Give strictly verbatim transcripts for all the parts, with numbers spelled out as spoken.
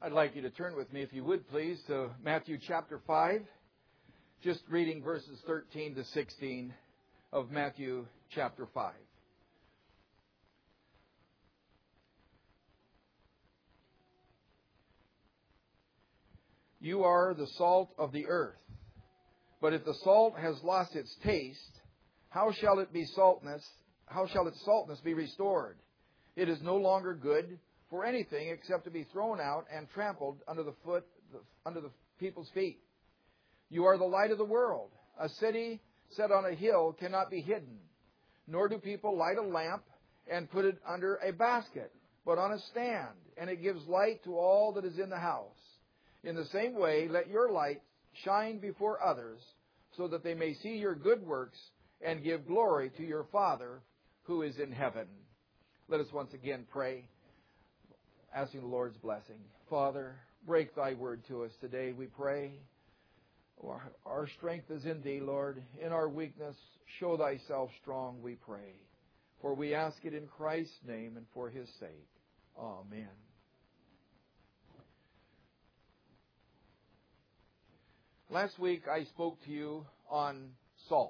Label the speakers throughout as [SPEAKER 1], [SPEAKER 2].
[SPEAKER 1] I'd like you to turn with me, if you would please, to Matthew chapter five. Just reading verses thirteen to sixteen of Matthew chapter five. You are the salt of the earth. But if the salt has lost its taste, how shall it be saltness? How shall its saltness be restored? It is no longer good for anything except to be thrown out and trampled under the foot, under the people's feet. You are the light of the world. A city set on a hill cannot be hidden. Nor do people light a lamp and put it under a basket, but on a stand, and it gives light to all that is in the house. In the same way, let your light shine before others, so that they may see your good works and give glory to your Father who is in heaven. Let us once again pray, asking the Lord's blessing. Father, break thy word to us today, we pray. Our strength is in thee, Lord. In our weakness, show thyself strong, we pray. For we ask it in Christ's name and for his sake. Amen. Last week I spoke to you on salt.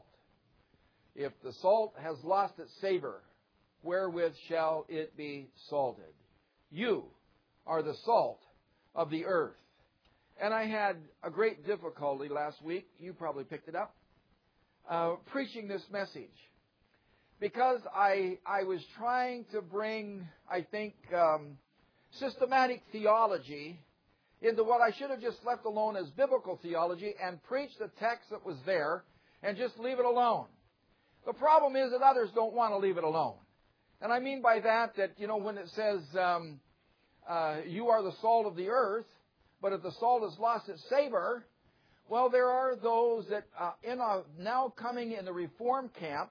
[SPEAKER 1] If the salt has lost its savor, wherewith shall it be salted? You are the salt of the earth. And I had a great difficulty last week, you probably picked it up, uh, preaching this message. Because I, I was trying to bring, I think, um, systematic theology into what I should have just left alone as biblical theology and preached the text that was there and just leave it alone. The problem is that others don't want to leave it alone. And I mean by that, that, you know, when it says, um, uh, you are the salt of the earth, but if the salt has lost its savor, well, there are those that uh, in a, now coming in the Reform camp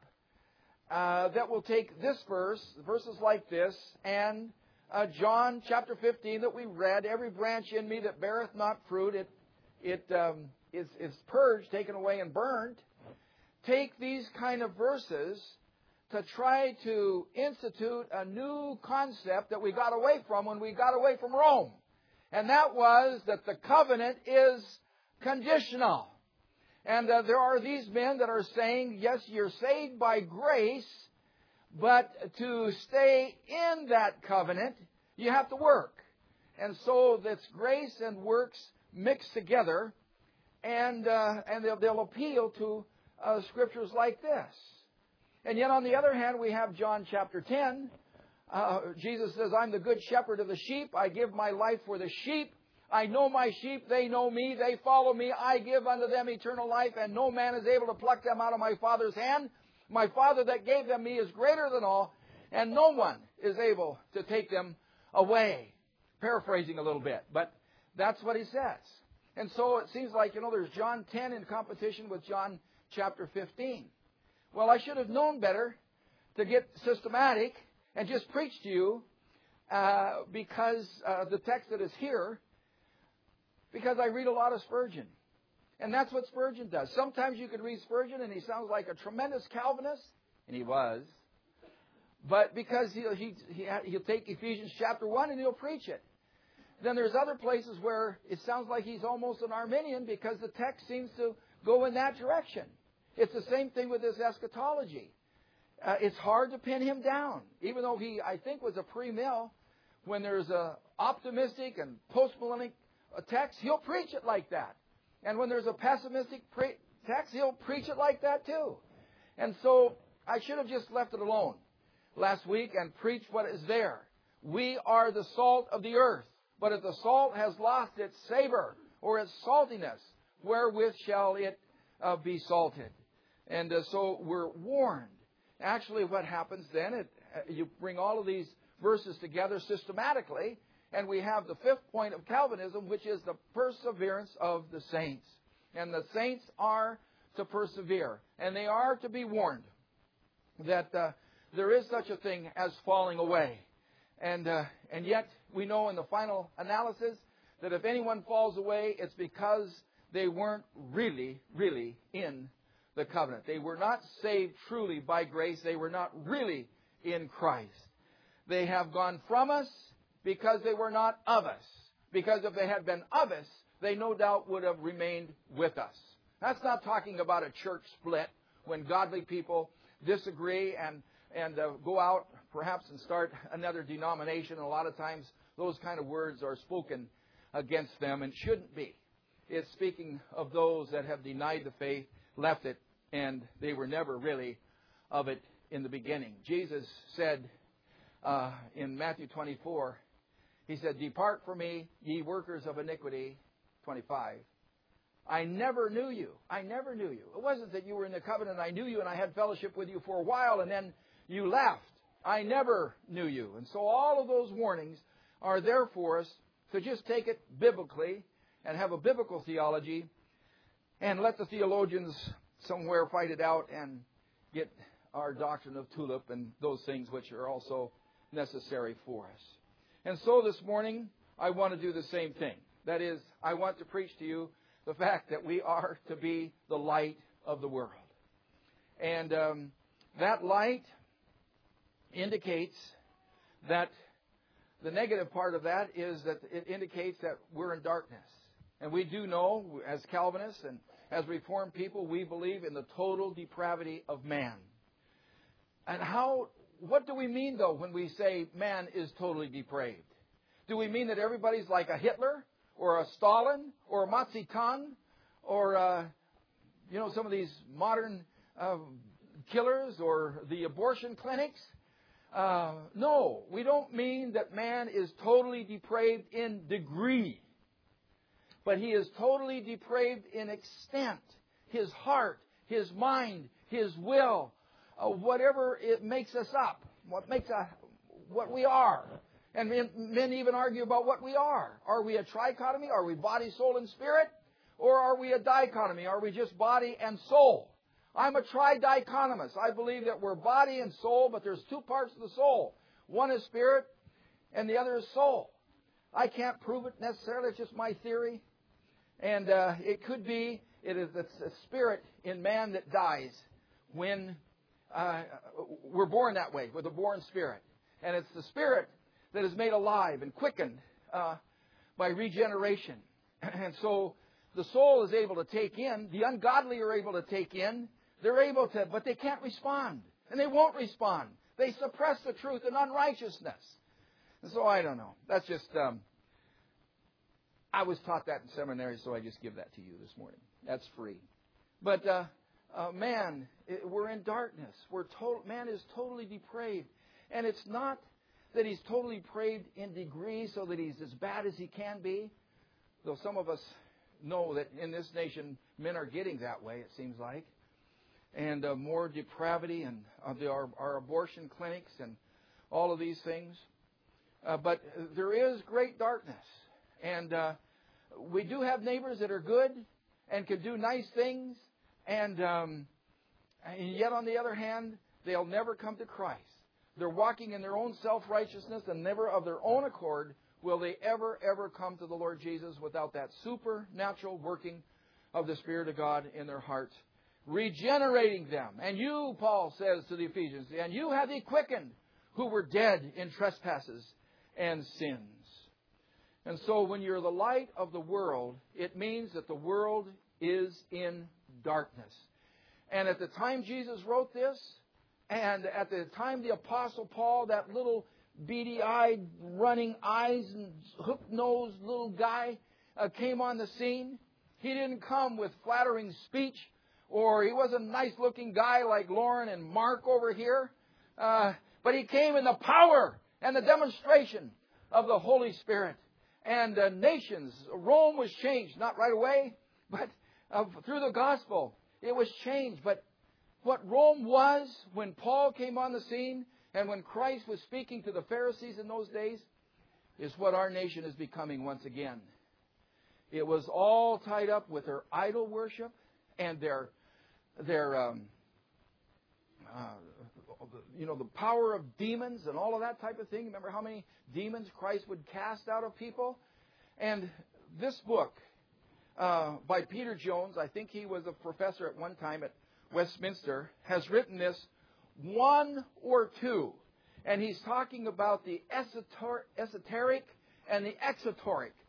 [SPEAKER 1] uh, that will take this verse, verses like this, and uh, John chapter fifteen that we read, every branch in me that beareth not fruit, it it um, is, is purged, taken away, and burned. Take these kind of verses to try to institute a new concept that we got away from when we got away from Rome. And that was that the covenant is conditional. And uh, there are these men that are saying, yes, you're saved by grace, but to stay in that covenant, you have to work. And so that's grace and works mixed together, and uh, and they'll, they'll appeal to uh, scriptures like this. And yet on the other hand, we have John chapter ten. Uh, Jesus says, I'm the good shepherd of the sheep. I give my life for the sheep. I know my sheep. They know me. They follow me. I give unto them eternal life, and no man is able to pluck them out of my Father's hand. My Father that gave them me is greater than all, and no one is able to take them away. Paraphrasing a little bit, but that's what he says. And so it seems like, you know, there's John ten in competition with John chapter fifteen. Well, I should have known better to get systematic and just preach to you uh, because uh, the text that is here, because I read a lot of Spurgeon. And that's what Spurgeon does. Sometimes you could read Spurgeon and he sounds like a tremendous Calvinist, and he was. But because he'll, he, he, he'll take Ephesians chapter one and he'll preach it. Then there's other places where it sounds like he's almost an Arminian because the text seems to go in that direction. It's the same thing with this eschatology. Uh, it's hard to pin him down, even though he, I think, was a pre-mill. When there's a optimistic and post-millennial text, he'll preach it like that. And when there's a pessimistic pre- text, he'll preach it like that too. And so I should have just left it alone last week and preached what is there. We are the salt of the earth. But if the salt has lost its savor or its saltiness, wherewith shall it uh, be salted? And uh, so we're warned. Actually, what happens then, it, uh, you bring all of these verses together systematically, and we have the fifth point of Calvinism, which is the perseverance of the saints. And the saints are to persevere, and they are to be warned that uh, there is such a thing as falling away. And uh, and yet we know in the final analysis that if anyone falls away, it's because they weren't really, really in the covenant. They were not saved truly by grace. They were not really in Christ. They have gone from us because they were not of us. Because if they had been of us, they no doubt would have remained with us. That's not talking about a church split when godly people disagree and, and uh, go out perhaps and start another denomination. A lot of times those kind of words are spoken against them and shouldn't be. It's speaking of those that have denied the faith, left it, and they were never really of it in the beginning. Jesus said uh, in Matthew twenty-four, He said, "Depart from me, ye workers of iniquity," twenty-five. "I never knew you. I never knew you." It wasn't that you were in the covenant, I knew you and I had fellowship with you for a while and then you left. I never knew you. And so all of those warnings are there for us to just take it biblically and have a biblical theology and let the theologians somewhere fight it out and get our doctrine of tulip and those things which are also necessary for us. And so this morning, I want to do the same thing. That is, I want to preach to you the fact that we are to be the light of the world. And um, that light indicates that the negative part of that is that it indicates that we're in darkness. And we do know, as Calvinists and as Reformed people, we believe in the total depravity of man. And how, what do we mean, though, when we say man is totally depraved? Do we mean that everybody's like a Hitler or a Stalin or a Mao Zedong or, uh, you know, some of these modern uh, killers or the abortion clinics? Uh, no, we don't mean that man is totally depraved in degree. But he is totally depraved in extent. His heart, his mind, his will, uh, whatever it makes us up, what makes a, what we are. And men, men even argue about what we are. Are we a trichotomy? Are we body, soul, and spirit? Or are we a dichotomy? Are we just body and soul? I'm a tridichotomist. I believe that we're body and soul, but there's two parts of the soul. One is spirit, and the other is soul. I can't prove it necessarily. It's just my theory. And uh, it could be, it is the spirit in man that dies when uh, we're born that way, with a born spirit. And it's the spirit that is made alive and quickened uh, by regeneration. And so the soul is able to take in, the ungodly are able to take in, they're able to, but they can't respond. And they won't respond. They suppress the truth in unrighteousness. And so I don't know. That's just... Um, I was taught that in seminary, so I just give that to you this morning. That's free. But uh, uh, man, it, we're in darkness. We're total, man is totally depraved. And it's not that he's totally depraved in degree so that he's as bad as he can be. Though some of us know that in this nation, men are getting that way, it seems like. And uh, more depravity and uh, the, our, our abortion clinics and all of these things. Uh, but there is great darkness. And uh, we do have neighbors that are good and can do nice things. And, um, and yet, on the other hand, they'll never come to Christ. They're walking in their own self-righteousness, and never of their own accord will they ever, ever come to the Lord Jesus without that supernatural working of the Spirit of God in their hearts, regenerating them. And you, Paul says to the Ephesians, and you have He quickened who were dead in trespasses and sins. And so when you're the light of the world, it means that the world is in darkness. And at the time Jesus wrote this, and at the time the Apostle Paul, that little beady-eyed, running eyes and hook-nosed little guy uh, came on the scene, he didn't come with flattering speech, or he wasn't a nice-looking guy like Lauren and Mark over here, uh, but he came in the power and the demonstration of the Holy Spirit. And uh, nations, Rome was changed, not right away, but uh, through the gospel, it was changed. But what Rome was when Paul came on the scene and when Christ was speaking to the Pharisees in those days is what our nation is becoming once again. It was all tied up with their idol worship and their, their um, uh, you know, the power of demons and all of that type of thing. Remember how many demons Christ would cast out of people? And this book uh, by Peter Jones, I think he was a professor at one time at Westminster, has written this one or two. And he's talking about the esoteric and the exoteric.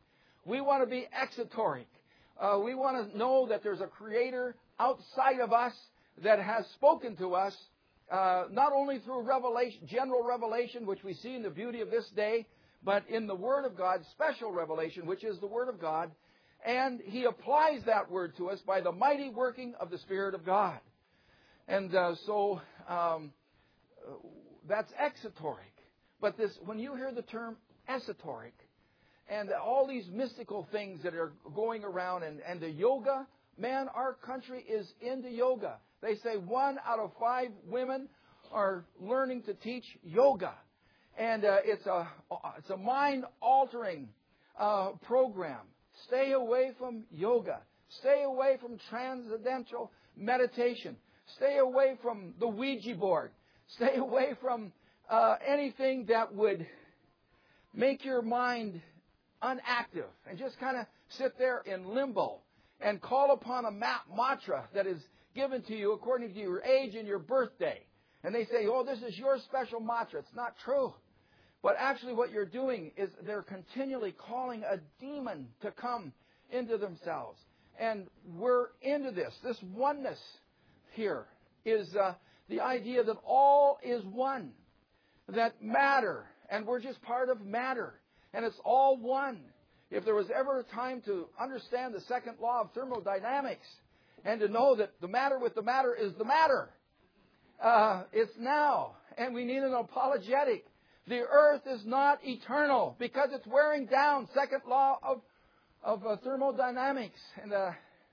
[SPEAKER 1] We want to be exoteric. Uh, we want to know that there's a Creator outside of us that has spoken to us, uh, not only through revelation, general revelation, which we see in the beauty of this day, but in the Word of God, special revelation, which is the Word of God. And He applies that Word to us by the mighty working of the Spirit of God. And uh, so um, that's exoteric. But this, when you hear the term esoteric, and all these mystical things that are going around, and, and the yoga, man, our country is into yoga. They say one out of five women are learning to teach yoga. And uh, it's a it's a mind-altering uh, program. Stay away from yoga. Stay away from transcendental meditation. Stay away from the Ouija board. Stay away from uh, anything that would make your mind unactive and just kind of sit there in limbo and call upon a mantra that is given to you according to your age and your birthday. And they say, oh, this is your special mantra. It's not true. But actually what you're doing is they're continually calling a demon to come into themselves. And we're into this. This oneness here is uh, the idea that all is one. That matter, and we're just part of matter. And it's all one. If there was ever a time to understand the second law of thermodynamics and to know that the matter with the matter is the matter, uh, it's now. And we need an apologetic. The earth is not eternal because it's wearing down. Second law of of uh, thermodynamics and uh,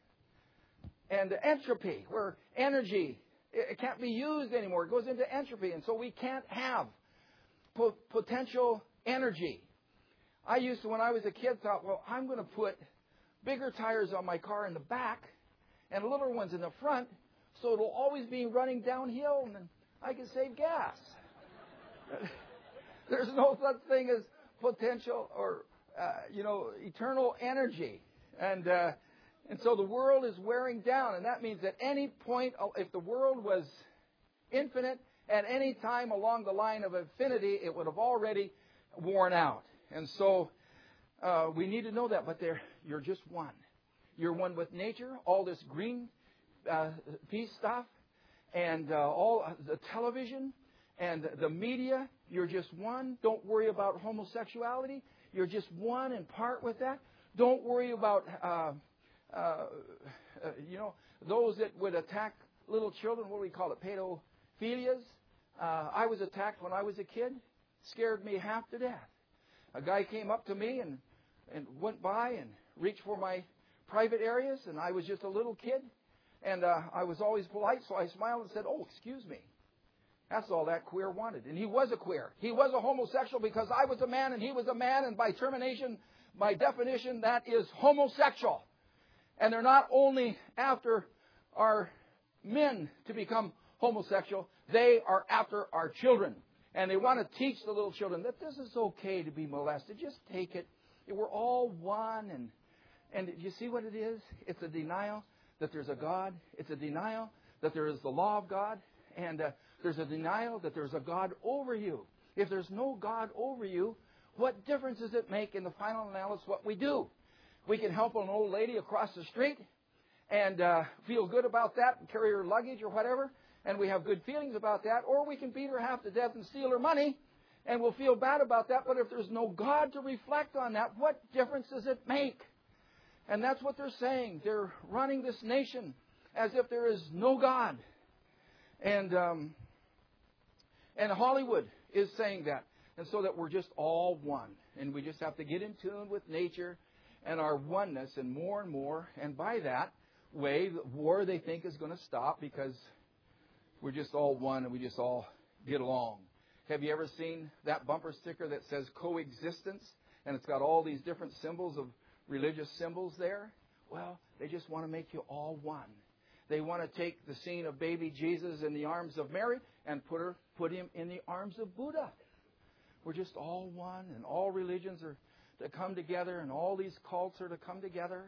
[SPEAKER 1] and entropy, where energy it, it can't be used anymore. It goes into entropy, and so we can't have po- potential energy. I used to, when I was a kid, thought, well, I'm going to put bigger tires on my car in the back and littler ones in the front, so it'll always be running downhill, and then I can save gas. There's no such thing as potential or, uh, you know, eternal energy. And uh, and so the world is wearing down. And that means at any point, if the world was infinite, at any time along the line of infinity, it would have already worn out. And so uh, we need to know that. But there, you're just one. You're one with nature, all this green uh, peace stuff, and uh, all the television and the media. You're just one. Don't worry about homosexuality. You're just one and part with that. Don't worry about, uh, uh, uh, you know, those that would attack little children. What do we call it? Pedophilias. Uh, I was attacked when I was a kid. Scared me half to death. A guy came up to me and, and went by and reached for my private areas, and I was just a little kid. And uh, I was always polite, so I smiled and said, oh, excuse me. That's all that queer wanted. And he was a queer. He was a homosexual because I was a man and he was a man. And by termination, by definition, that is homosexual. And they're not only after our men to become homosexual, they are after our children. And they want to teach the little children that this is okay to be molested. Just take it. We're all one. And, and you see what it is? It's a denial that there's a God. It's a denial that there is the law of God. And uh, there's a denial that there's a God over you. If there's no God over you, what difference does it make in the final analysis what we do? We can help an old lady across the street and uh, feel good about that and carry her luggage or whatever, and we have good feelings about that. Or we can beat her half to death and steal her money, and we'll feel bad about that. But if there's no God to reflect on that, what difference does it make? And that's what they're saying. They're running this nation as if there is no God. And um, and Hollywood is saying that. And so that we're just all one. And we just have to get in tune with nature and our oneness and more and more. And by that way, the war they think is going to stop because we're just all one and we just all get along. Have you ever seen that bumper sticker that says coexistence? And it's got all these different symbols of religious symbols there. Well, they just want to make you all one. They want to take the scene of baby Jesus in the arms of Mary and put her, put him in the arms of Buddha. We're just all one, and all religions are to come together, and all these cults are to come together.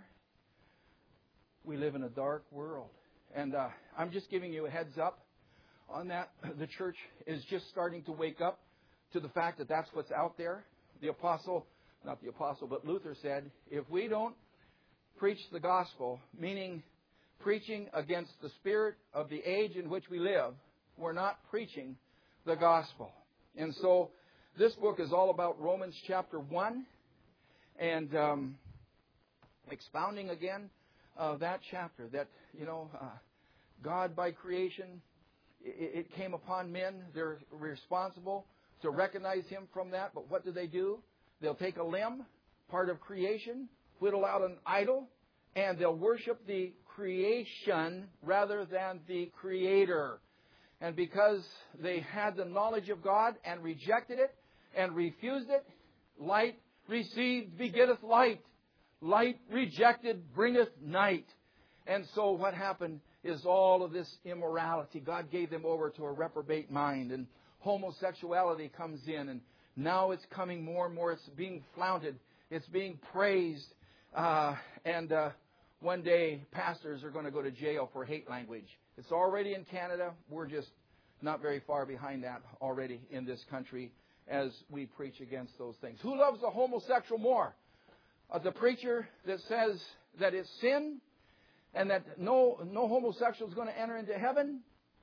[SPEAKER 1] We live in a dark world. And uh, I'm just giving you a heads up on that. The church is just starting to wake up to the fact that that's what's out there. The Apostle not the apostle, but Luther said, if we don't preach the gospel, meaning preaching against the spirit of the age in which we live, we're not preaching the gospel. And so this book is all about Romans chapter one and um, expounding again uh, that chapter that, you know, uh, God by creation, it, it came upon men. They're responsible to recognize Him from that. But what do they do? They'll take a limb, part of creation, whittle out an idol, and they'll worship the creation rather than the Creator. And because they had the knowledge of God and rejected it and refused it, light received begetteth light. Light rejected bringeth night. And so what happened is all of this immorality. God gave them over to a reprobate mind, and homosexuality comes in, and now it's coming more and more. It's being flaunted. It's being praised. Uh, and uh, one day, pastors are going to go to jail for hate language. It's already in Canada. We're just not very far behind that already in this country as we preach against those things. Who loves the homosexual more? Uh, the preacher that says that it's sin and that no no homosexual is going to enter into heaven?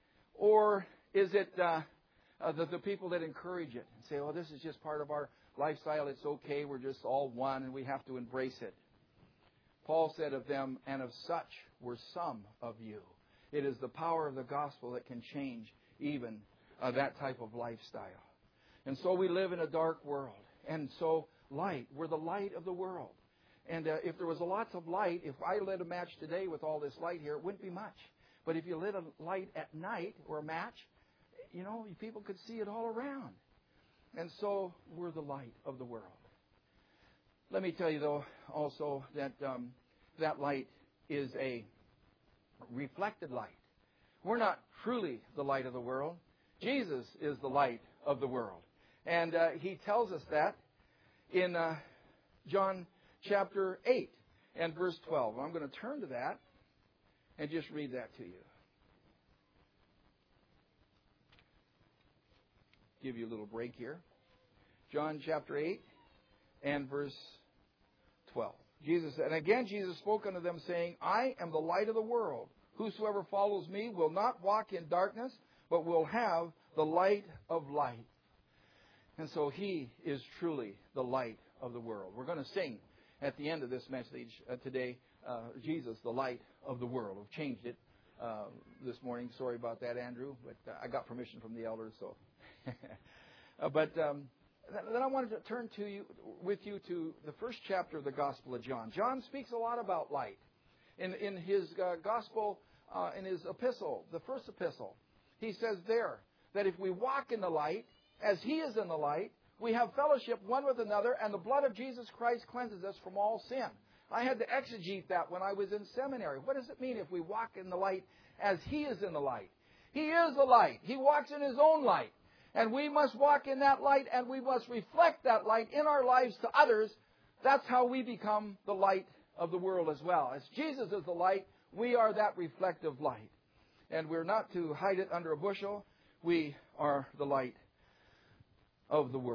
[SPEAKER 1] Or is it uh, uh, the, the people that encourage it and say, oh, this is just part of our lifestyle. It's okay. We're just all one and we have to embrace it. Paul said of them, and of such were some of you. It is the power of the gospel that can change even uh, that type of lifestyle. And so we live in a dark world. And so light, we're the light of the world. And uh, if there was a lots of light, if I lit a match today with all this light here, it wouldn't be much. But if you lit a light at night or a match, you know, people could see it all around. And so we're the light of the world. Let me tell you, though, also that um, that light is a reflected light. We're not truly the light of the world. Jesus is the light of the world. And uh, He tells us that in uh, John chapter eight and verse twelve. I'm going to turn to that and just read that to you. Give you a little break here. John chapter eight and verse twelve. Jesus said, and again Jesus spoke unto them, saying, I am the light of the world. Whosoever follows me will not walk in darkness, but will have the light of life. And so He is truly the light of the world. We're going to sing at the end of this message uh, today, uh, Jesus, the light of the world. We've changed it uh, this morning. Sorry about that, Andrew, but uh, I got permission from the elders. So, uh, but um, then I wanted to turn to you with you to the first chapter of the Gospel of John. John speaks a lot about light in in his uh, Gospel, uh, in his epistle, the first epistle. He says there that if we walk in the light, as He is in the light, we have fellowship one with another, and the blood of Jesus Christ cleanses us from all sin. I had to exegete that when I was in seminary. What does it mean if we walk in the light as He is in the light? He is the light. He walks in His own light. And we must walk in that light, and we must reflect that light in our lives to others. That's how we become the light of the world as well. As Jesus is the light, we are that reflective light. And we're not to hide it under a bushel. We are the light of the world.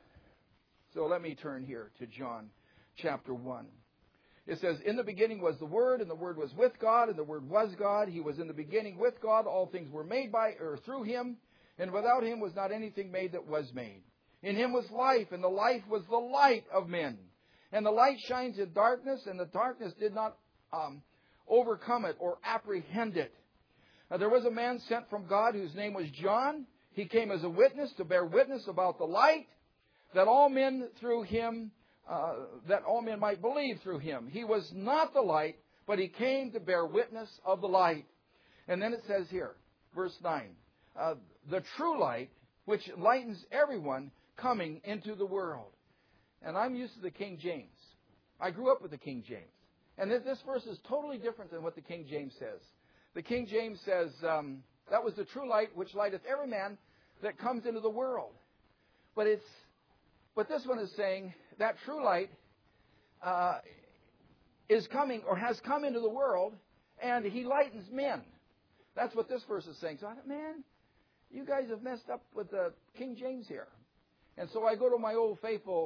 [SPEAKER 1] So let me turn here to John chapter one. It says, in the beginning was the Word, and the Word was with God, and the Word was God. He was in the beginning with God. All things were made by or through Him, and without Him was not anything made that was made. In Him was life, and the life was the light of men. And the light shines in darkness, and the darkness did not um, overcome it or apprehend it. Now, there was a man sent from God whose name was John. He came as a witness to bear witness about the light, that all men through him, uh, that all men might believe through him. He was not the light, but he came to bear witness of the light. And then it says here, verse nine, uh, the true light, which lightens everyone coming into the world. And I'm used to the King James. I grew up with the King James. And this, this verse is totally different than what the King James says. The King James says, um, that was the true light which lighteth every man that comes into the world. But it's, but this one is saying that true light uh, is coming or has come into the world, and He lightens men. That's what this verse is saying. So I thought, man, you guys have messed up with the King James here. And so I go to my old faithful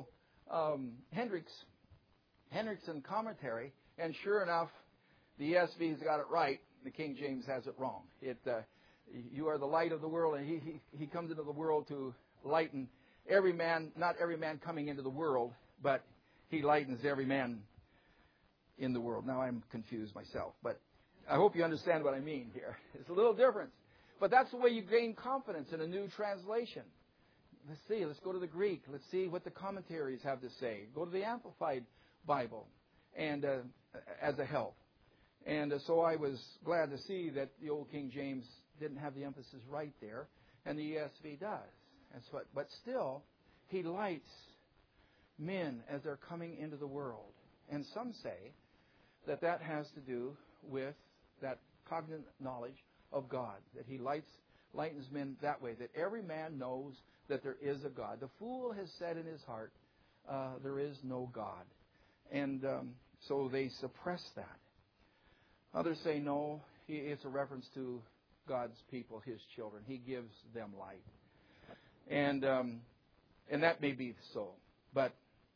[SPEAKER 1] um, Hendricks, Hendrickson commentary, and sure enough, the E S V's got it right. The King James has it wrong. It, uh, you are the light of the world, and he, he, he comes into the world to lighten every man, not every man coming into the world, but he lightens every man in the world. Now I'm confused myself, but I hope you understand what I mean here. It's a little different. But that's the way you gain confidence in a new translation. Let's see. Let's go to the Greek. Let's see what the commentaries have to say. Go to the Amplified Bible and uh, as a help. And uh, so I was glad to see that the old King James didn't have the emphasis right there, and the E S V does. And so, but still, he lights men as they're coming into the world. And some say that that has to do with that cognate knowledge of God, that he lights, lightens men that way, that every man knows that there is a God. The fool has said in his heart, uh, there is no God. And um, so they suppress that. Others say no, he, it's a reference to God's people, his children. He gives them light. And um, and that may be so. But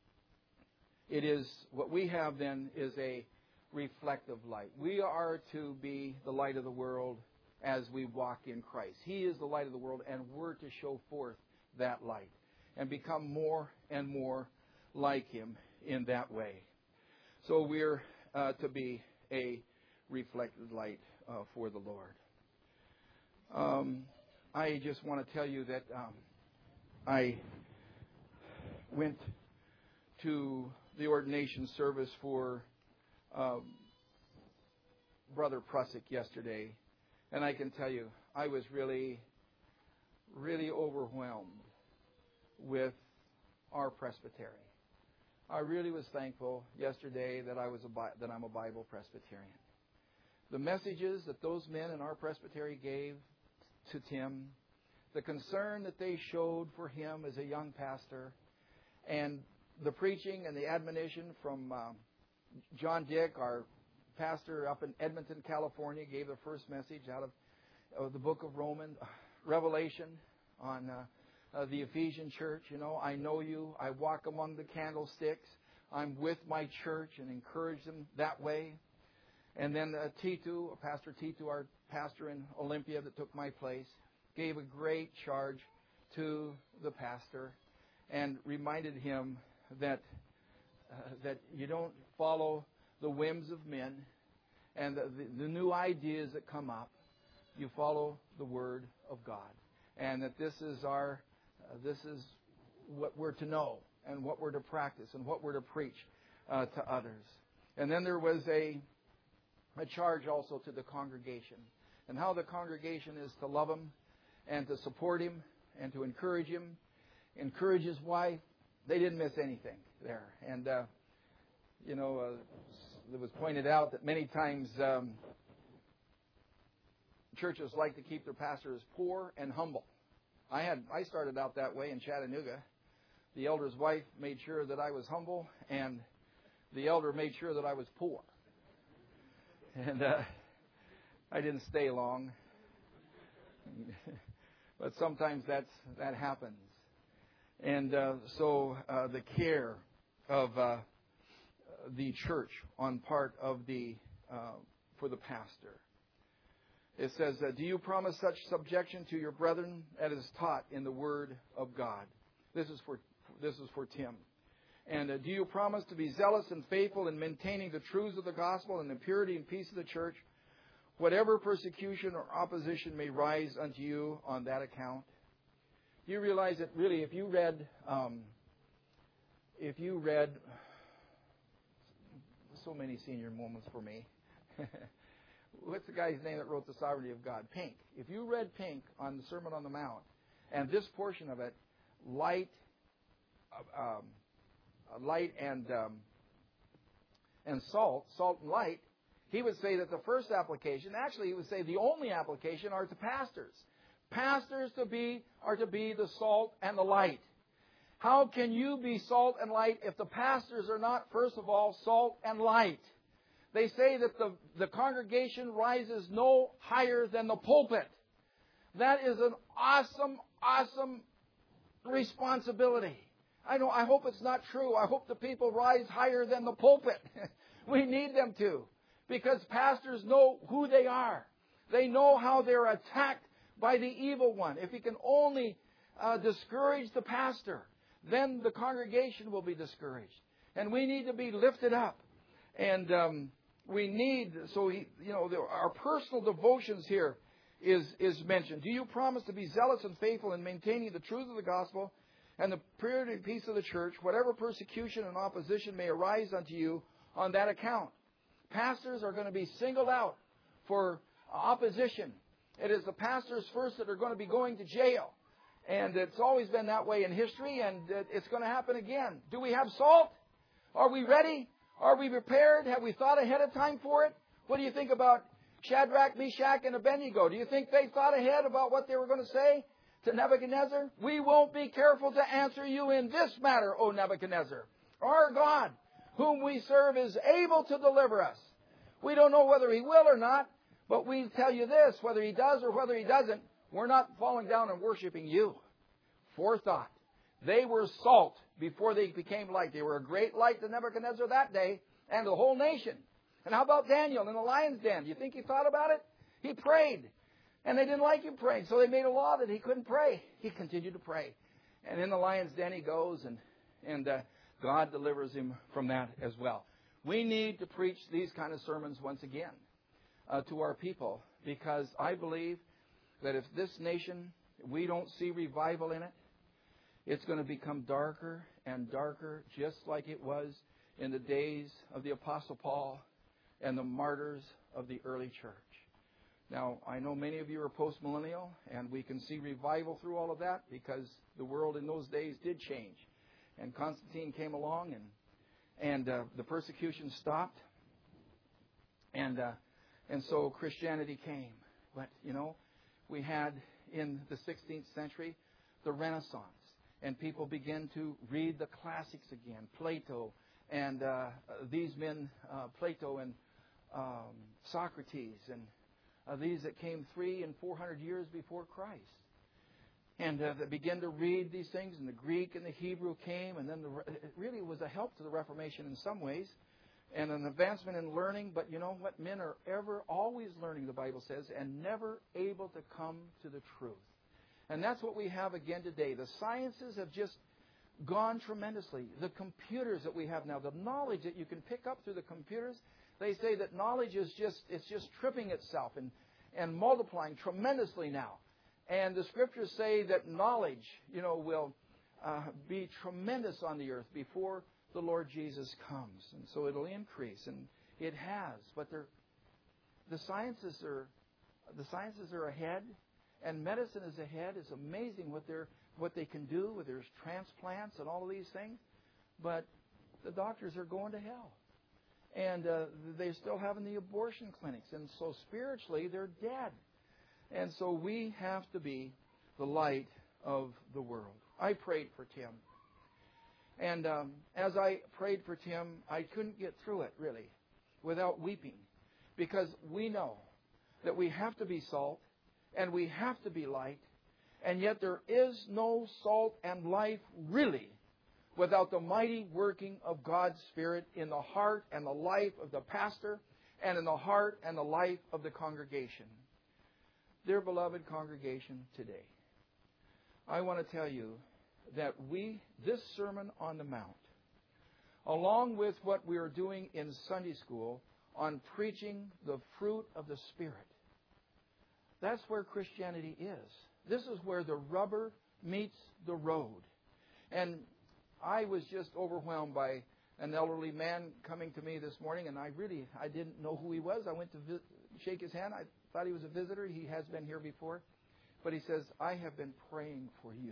[SPEAKER 1] it is, what we have then is a reflective light. We are to be the light of the world as we walk in Christ. He is the light of the world, and we're to show forth that light and become more and more like him in that way. So we're uh, to be a reflected light uh, for the Lord. Um, I just want to tell you that um, I went to the ordination service for um, Brother Prusick yesterday, and I can tell you, I was really, really overwhelmed with our presbytery. I really was thankful yesterday that I was a that I'm a Bible Presbyterian. The messages that those men in our presbytery gave to Tim, the concern that they showed for him as a young pastor, and the preaching and the admonition from um, John Dick, our pastor up in Edmonton, California, gave the first message out of, of the book of Romans, uh, Revelation on uh, uh, the Ephesian church. You know, I know you. I walk among the candlesticks. I'm with my church and encourage them that way. And then uh, Titu, Pastor Titu, our pastor in Olympia that took my place, gave a great charge to the pastor and reminded him that uh, that you don't follow the whims of men and the, the, the new ideas that come up. You follow the Word of God, and that this is our uh, this is what we're to know and what we're to practice and what we're to preach uh, to others. And then there was a a charge also to the congregation, and how the congregation is to love him and to support him and to encourage him, encourage his wife. They didn't miss anything there. And, uh, you know, uh, it was pointed out that many times um, churches like to keep their pastors poor and humble. I had I started out that way in Chattanooga. The elder's wife made sure that I was humble, and the elder made sure that I was poor. And uh, I didn't stay long. But sometimes that's that happens. And uh, so uh, the care of uh, the church on part of the uh, for the pastor. It says, uh, do you promise such subjection to your brethren as is taught in the Word of God? This is for this is for Tim. And uh, do you promise to be zealous and faithful in maintaining the truths of the gospel and the purity and peace of the church, whatever persecution or opposition may rise unto you on that account? Do you realize that really, if you read, um, if you read, so many senior moments for me. What's the guy's name that wrote The Sovereignty of God? Pink. If you read Pink on the Sermon on the Mount, and this portion of it, light, um, light and um, and salt, salt and light, he would say that the first application, actually he would say the only application, are to pastors. Pastors to be are to be the salt and the light. How can you be salt and light if the pastors are not, first of all, salt and light? They say that the, the congregation rises no higher than the pulpit. That is an awesome, awesome responsibility. I know, I hope it's not true. I hope the people rise higher than the pulpit. We need them to. Because pastors know who they are. They know how they're attacked by the evil one. If he can only uh, discourage the pastor, then the congregation will be discouraged. And we need to be lifted up. And um, we need, so, he, you know, there, our personal devotions here is, is mentioned. Do you promise to be zealous and faithful in maintaining the truth of the gospel and the purity and peace of the church, whatever persecution and opposition may arise unto you on that account? Pastors are going to be singled out for opposition. It is the pastors first that are going to be going to jail. And it's always been that way in history, and it's going to happen again. Do we have salt? Are we ready? Are we prepared? Have we thought ahead of time for it? What do you think about Shadrach, Meshach, and Abednego? Do you think they thought ahead about what they were going to say to Nebuchadnezzar? We won't be careful to answer you in this matter, O Nebuchadnezzar. Our God, whom we serve, is able to deliver us. We don't know whether He will or not, but we tell you this, whether He does or whether He doesn't, we're not falling down and worshiping you. Forethought. They were salt before they became light. They were a great light to Nebuchadnezzar that day and the whole nation. And how about Daniel in the lion's den? Do you think he thought about it? He prayed. And they didn't like him praying, so they made a law that he couldn't pray. He continued to pray. And in the lion's den he goes, and, and uh, God delivers him from that as well. We need to preach these kind of sermons once again uh, to our people, because I believe that if this nation, we don't see revival in it, it's going to become darker and darker, just like it was in the days of the Apostle Paul and the martyrs of the early church. Now, I know many of you are post-millennial, and we can see revival through all of that because the world in those days did change. And Constantine came along, and and uh, the persecution stopped, and uh, and so Christianity came. But, you know, we had in the sixteenth century the Renaissance. And people begin to read the classics again, Plato and uh, these men, uh, Plato and um, Socrates, and uh, these that came three and four hundred years before Christ. And uh, they began to read these things, and the Greek and the Hebrew came, and then the, it really was a help to the Reformation in some ways, and an advancement in learning. But you know what? Men are ever, always learning, the Bible says, and never able to come to the truth. And that's what we have again today. The sciences have just gone tremendously. The computers that we have now, the knowledge that you can pick up through the computers, they say that knowledge is just, it's just tripping itself and, and multiplying tremendously now. And the scriptures say that knowledge, you know, will uh, be tremendous on the earth before the Lord Jesus comes. And so it'll increase, and it has. But the sciences are, the sciences are ahead. And medicine is ahead. It's amazing what they're what they can do with their transplants and all of these things. But the doctors are going to hell. And uh, they're still having the abortion clinics. And so spiritually, they're dead. And so we have to be the light of the world. I prayed for Tim. And um, as I prayed for Tim, I couldn't get through it, really, without weeping. Because we know that we have to be salt. And we have to be light. And yet there is no salt and life really without the mighty working of God's Spirit in the heart and the life of the pastor and in the heart and the life of the congregation. Dear beloved congregation today, I want to tell you that we, this Sermon on the Mount, along with what we are doing in Sunday school on preaching the fruit of the Spirit, that's where Christianity is. This is where the rubber meets the road. And I was just overwhelmed by an elderly man coming to me this morning, and I really, I didn't know who he was. I went to vi- shake his hand. I thought he was a visitor. He has been here before. But he says, I have been praying for you.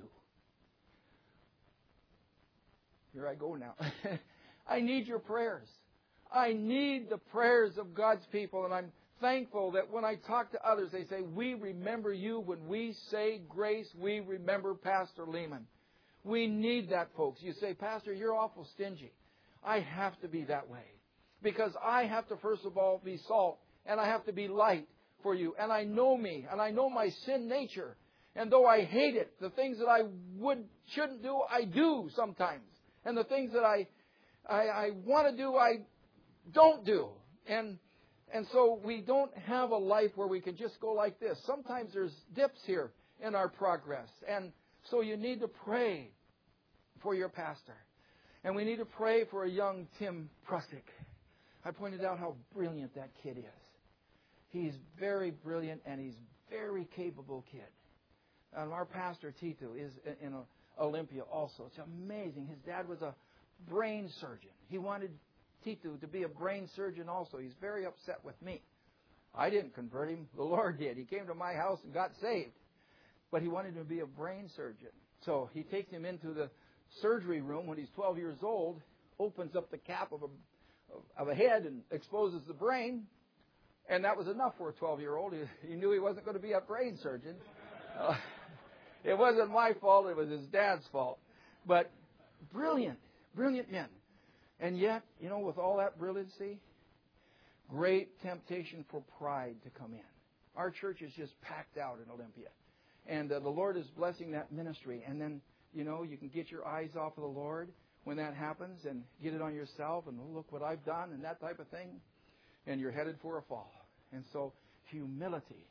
[SPEAKER 1] Here I go now. I need your prayers. I need the prayers of God's people, and I'm thankful that when I talk to others, they say, we remember you. When we say grace, we remember Pastor Lehman. We need that, folks. You say, Pastor, you're awful stingy. I have to be that way. Because I have to, first of all, be salt. And I have to be light for you. And I know me. And I know my sin nature. And though I hate it, the things that I would shouldn't do, I do sometimes. And the things that I I, I want to do, I don't do. And and so we don't have a life where we can just go like this. Sometimes there's dips here in our progress. And so you need to pray for your pastor. And we need to pray for a young Tim Prusick. I pointed out how brilliant that kid is. He's very brilliant and he's very capable kid. And our pastor, Tito, is in Olympia also. It's amazing. His dad was a brain surgeon. He wanted Tito to be a brain surgeon also. He's very upset with me. I didn't convert him. The Lord did. He came to my house and got saved. But he wanted him to be a brain surgeon. So he takes him into the surgery room when he's twelve years old, opens up the cap of a, of a head and exposes the brain. And that was enough for a twelve-year-old. He, he knew he wasn't going to be a brain surgeon. Uh, it wasn't my fault. It was his dad's fault. But brilliant, brilliant men. And yet, you know, with all that brilliancy, great temptation for pride to come in. Our church is just packed out in Olympia. And uh, the Lord is blessing that ministry. And then, you know, you can get your eyes off of the Lord when that happens and get it on yourself and oh, look what I've done and that type of thing. And you're headed for a fall. And so, humility.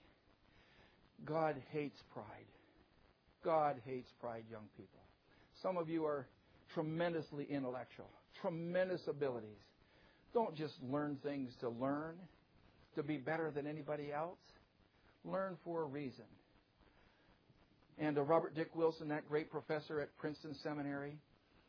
[SPEAKER 1] God hates pride. God hates pride, young people. Some of you are tremendously intellectual, tremendous abilities. Don't just learn things to learn, to be better than anybody else. Learn for a reason. And uh, Robert Dick Wilson, that great professor at Princeton Seminary,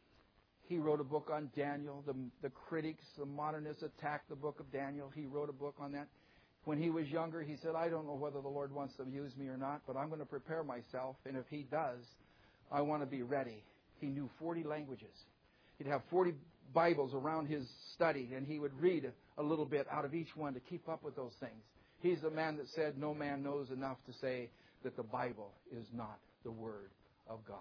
[SPEAKER 1] he wrote a book on Daniel. The, the critics, the modernists attacked the book of Daniel. He wrote a book on that. When he was younger, he said, I don't know whether the Lord wants to use me or not, but I'm going to prepare myself. And if He does, I want to be ready. He knew forty languages. He'd have forty Bibles around his study, and he would read a little bit out of each one to keep up with those things. He's the man that said, no man knows enough to say that the Bible is not the Word of God.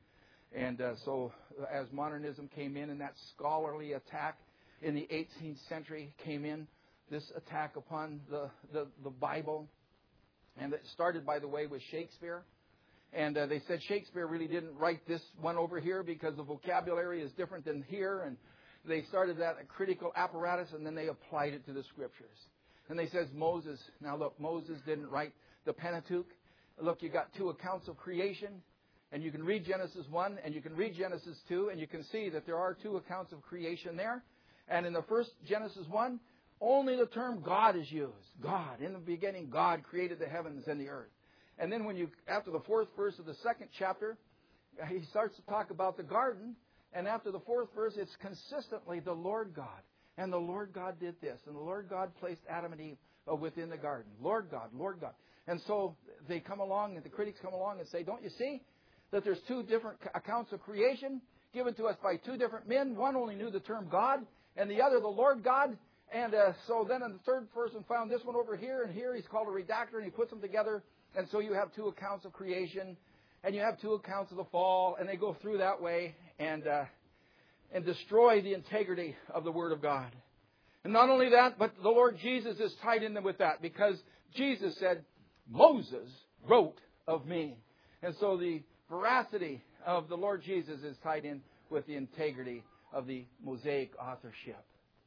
[SPEAKER 1] And uh, so as modernism came in and that scholarly attack in the eighteenth century came in, this attack upon the, the, the Bible, and it started, by the way, with Shakespeare. And uh, they said Shakespeare really didn't write this one over here because the vocabulary is different than here. And they started that critical apparatus, and then they applied it to the Scriptures. And they says Moses, now look, Moses didn't write the Pentateuch. Look, you got two accounts of creation. And you can read Genesis one and you can read Genesis two, and you can see that there are two accounts of creation there. And in the first Genesis one, only the term God is used. God. In the beginning, God created the heavens and the earth. And then when you, after the fourth verse of the second chapter, he starts to talk about the garden. And after the fourth verse, it's consistently the Lord God. And the Lord God did this. And the Lord God placed Adam and Eve within the garden. Lord God, Lord God. And so they come along, and the critics come along and say, don't you see that there's two different accounts of creation given to us by two different men? One only knew the term God, and the other the Lord God. And uh, so then the third person found this one over here, and here he's called a redactor, and he puts them together. And so you have two accounts of creation, and you have two accounts of the fall, and they go through that way and uh, and destroy the integrity of the Word of God. And not only that, but the Lord Jesus is tied in with that, because Jesus said, Moses wrote of me. And so the veracity of the Lord Jesus is tied in with the integrity of the Mosaic authorship.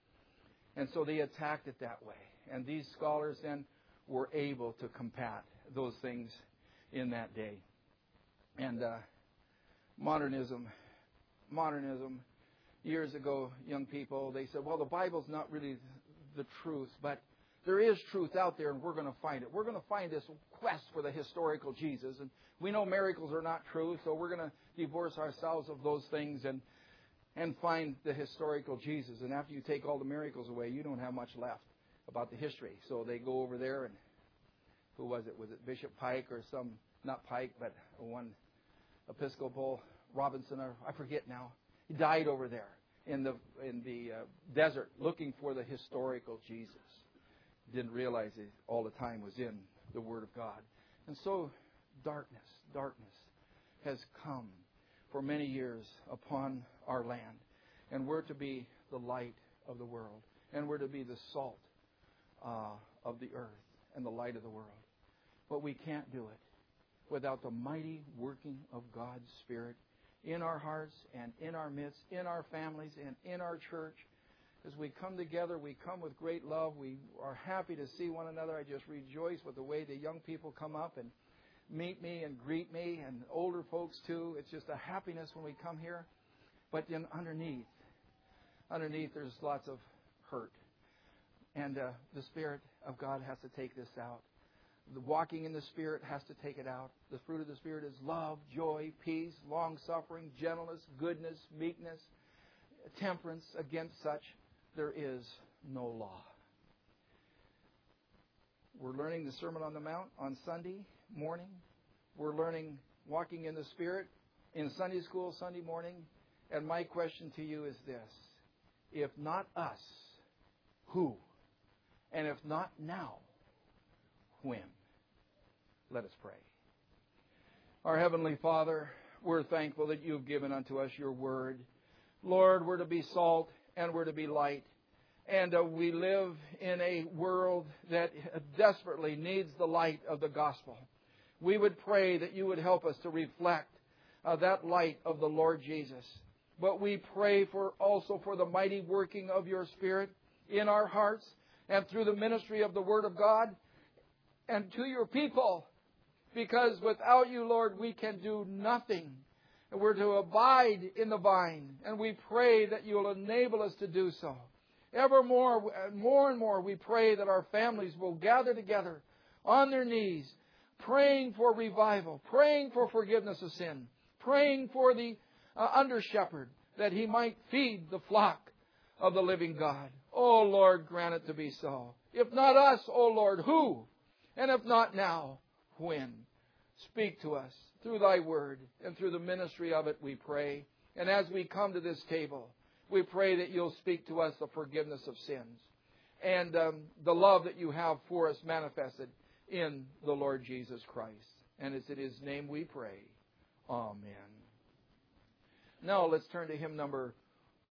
[SPEAKER 1] And so they attacked it that way. And these scholars then were able to combat those things in that day. And uh, modernism, modernism, years ago, young people, they said, well, the Bible's not really the truth, but there is truth out there, and we're going to find it. We're going to find this quest for the historical Jesus. And we know miracles are not true, so we're going to divorce ourselves of those things and and find the historical Jesus. And after you take all the miracles away, you don't have much left about the history. So they go over there, and who was it? Was it Bishop Pike or some, not Pike, but one Episcopal, Robinson, or I forget now. He died over there in the in the uh, desert looking for the historical Jesus. Didn't realize it all the time was in the Word of God. And so darkness, darkness has come for many years upon our land. And we're to be the light of the world. And we're to be the salt uh, of the earth and the light of the world. But we can't do it without the mighty working of God's Spirit in our hearts and in our midst, in our families and in our church. As we come together, we come with great love. We are happy to see one another. I just rejoice with the way the young people come up and meet me and greet me, and older folks too. It's just a happiness when we come here. But then underneath, underneath there's lots of hurt. And uh, the Spirit of God has to take this out. The walking in the Spirit has to take it out. The fruit of the Spirit is love, joy, peace, long-suffering, gentleness, goodness, meekness, temperance. Against such there is no law. We're learning the Sermon on the Mount on Sunday morning. We're learning walking in the Spirit in Sunday school Sunday morning. And my question to you is this: if not us, who? And if not now, when? Let us pray. Our Heavenly Father, we're thankful that you've given unto us your word. Lord, we're to be salt and we're to be light. And uh, we live in a world that desperately needs the light of the gospel. We would pray that you would help us to reflect uh, that light of the Lord Jesus. But we pray for also for the mighty working of your Spirit in our hearts and through the ministry of the Word of God and to your people. Because without you, Lord, we can do nothing. And we're to abide in the vine. And we pray that you will enable us to do so. Evermore, more and more, we pray that our families will gather together on their knees, praying for revival, praying for forgiveness of sin, praying for the uh, under-shepherd, that he might feed the flock of the living God. Oh, Lord, grant it to be so. If not us, oh, Lord, who? And if not now, when? Speak to us through thy word and through the ministry of it, we pray. And as we come to this table, we pray that you'll speak to us the forgiveness of sins and um, the love that you have for us manifested in the Lord Jesus Christ. And it's in his name we pray. Amen. Now let's turn to hymn number